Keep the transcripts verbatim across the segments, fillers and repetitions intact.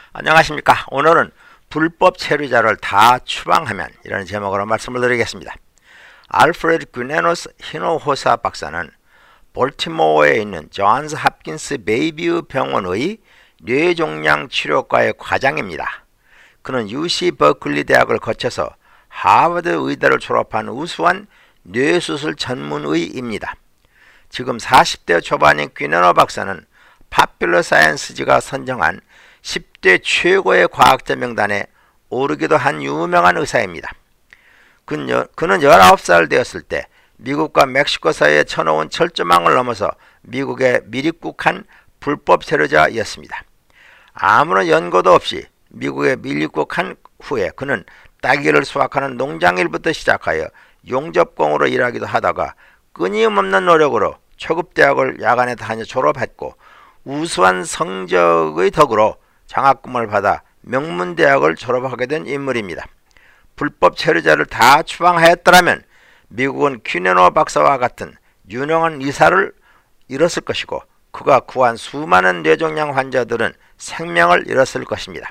안녕하십니까. 오늘은 불법 체류자를 다 추방하면 이라는 제목으로 말씀을 드리겠습니다. 알프레드 귀네노스 히노호사 박사는 볼티모어에 있는 존스 홉킨스 베이비유 병원의 뇌종양 치료과의 과장입니다. 그는 유씨 버클리 대학을 거쳐서 하버드 의대를 졸업한 우수한 뇌수술 전문의입니다. 지금 사십 대 초반인 귀네노 박사는 파퓰러 사이언스지가 선정한 십 대 최고의 과학자 명단에 오르기도 한 유명한 의사입니다. 그는 열아홉 살 되었을 때 미국과 멕시코 사이에 쳐놓은 철조망을 넘어서 미국에 밀입국한 불법 체류자였습니다. 아무런 연고도 없이 미국에 밀입국한 후에 그는 딸기를 수확하는 농장일부터 시작하여 용접공으로 일하기도 하다가 끊임없는 노력으로 초급 대학을 야간에 다녀 졸업했고 우수한 성적의 덕으로 장학금을 받아 명문대학을 졸업하게 된 인물입니다. 불법 체류자를 다 추방하였더라면 미국은 귀네노 박사와 같은 유능한 의사를 잃었을 것이고 그가 구한 수많은 뇌종양 환자들은 생명을 잃었을 것입니다.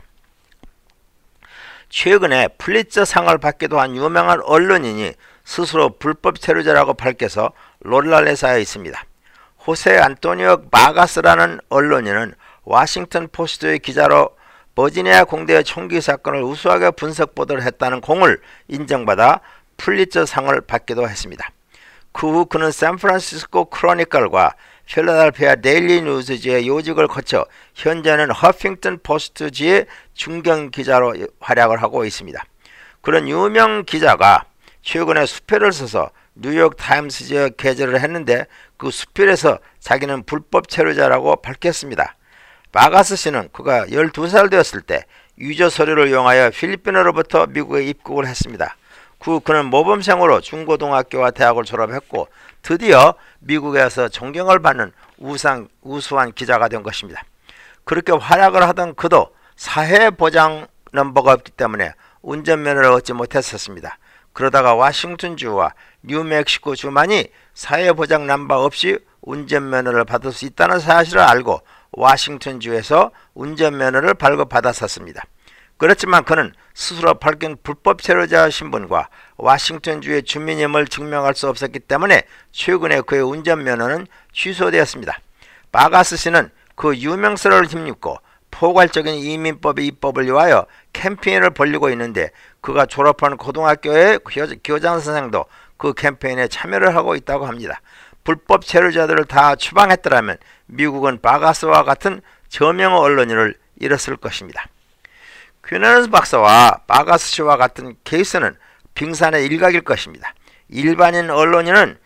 최근에 플리처상을 받기도 한 유명한 언론인이 스스로 불법 체류자라고 밝혀서 논란에 쌓여 있습니다. 호세 안토니오 바가스라는 언론인은 워싱턴 포스트의 기자로 버지니아 공대의 총기 사건을 우수하게 분석 보도를 했다는 공을 인정받아 플리처상을 받기도 했습니다. 그 후 그는 샌프란시스코 크로니클과 필라델피아 데일리 뉴스지의 요직을 거쳐 현재는 허핑턴 포스트지의 중견 기자로 활약을 하고 있습니다. 그런 유명 기자가 최근에 수필을 써서 뉴욕 타임스지에 게재를 했는데 그 수필에서 자기는 불법 체류자라고 밝혔습니다. 바가스 씨는 그가 열두 살 되었을 때 유저 서류를 이용하여 필리핀으로부터 미국에 입국을 했습니다. 그 후 그는 모범생으로 중고등학교와 대학을 졸업했고 드디어 미국에서 존경을 받는 우상, 우수한 기자가 된 것입니다. 그렇게 활약을 하던 그도 사회보장 넘버가 없기 때문에 운전면허를 얻지 못했었습니다. 그러다가 워싱턴주와 뉴멕시코주만이 사회보장 넘버 없이 운전면허를 받을 수 있다는 사실을 알고 워싱턴주에서 운전면허를 발급받았었습니다. 그렇지만 그는 스스로 밝힌 불법 체류자 신분과 워싱턴주의 주민임을 증명할 수 없었기 때문에 최근에 그의 운전면허는 취소되었습니다. 바가스 씨는 그 유명세를 힘입고 포괄적인 이민법의 입법을 위하여 캠페인을 벌이고 있는데 그가 졸업한 고등학교의 교장 선생도 그 캠페인에 참여를 하고 있다고 합니다. 불법 체류자들을 다 추방했더라면 미국은 바가스와 같은 저명 언론인을 잃었을 것입니다. 귀네노스 박사와 바가스 씨와 같은 케이스는 빙산의 일각일 것입니다. 일반인 언론인은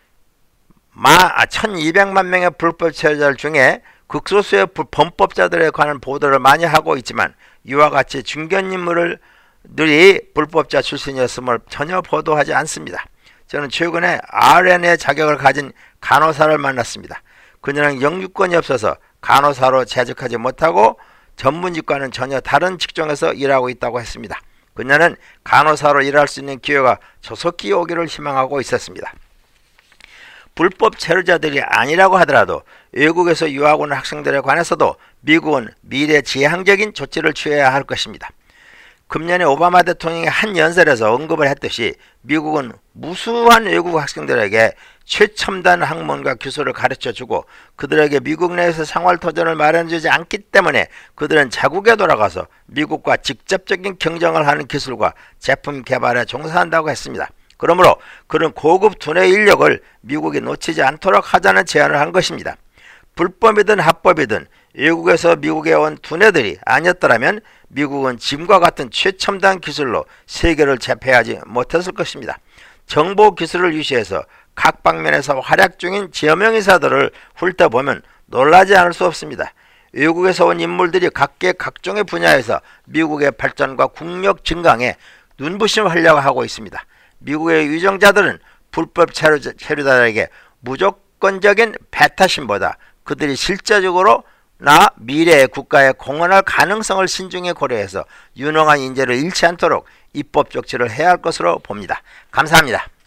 천이백만 명의 불법 체류자들 중에 극소수의 범법자들에 관한 보도를 많이 하고 있지만 이와 같이 중견인물들이 불법자 출신이었음을 전혀 보도하지 않습니다. 저는 최근에 알엔의 자격을 가진 간호사를 만났습니다. 그녀는 영유권이 없어서 간호사로 재직하지 못하고 전문직과는 전혀 다른 직종에서 일하고 있다고 했습니다. 그녀는 간호사로 일할 수 있는 기회가 조속히 오기를 희망하고 있었습니다. 불법 체류자들이 아니라고 하더라도 외국에서 유학 온 학생들에 관해서도 미국은 미래지향적인 조치를 취해야 할 것입니다. 금년에 오바마 대통령이 한 연설에서 언급을 했듯이 미국은 무수한 외국 학생들에게 최첨단 학문과 기술을 가르쳐주고 그들에게 미국 내에서 생활도전을 마련해주지 않기 때문에 그들은 자국에 돌아가서 미국과 직접적인 경쟁을 하는 기술과 제품 개발에 종사한다고 했습니다. 그러므로 그런 고급 두뇌 인력을 미국이 놓치지 않도록 하자는 제안을 한 것입니다. 불법이든 합법이든 외국에서 미국에 온 두뇌들이 아니었더라면 미국은 지금과 같은 최첨단 기술로 세계를 제패하지 못했을 것입니다. 정보 기술을 유시해서 각 방면에서 활약 중인 지명의사들을 훑어보면 놀라지 않을 수 없습니다. 외국에서 온 인물들이 각계 각종의 분야에서 미국의 발전과 국력 증강에 눈부신 활약을 하고 있습니다. 미국의 위정자들은 불법 체류자들에게 무조건적인 배타심보다 그들이 실제적으로 나 미래의 국가에 공헌할 가능성을 신중히 고려해서 유능한 인재를 잃지 않도록 입법 조치를 해야 할 것으로 봅니다. 감사합니다.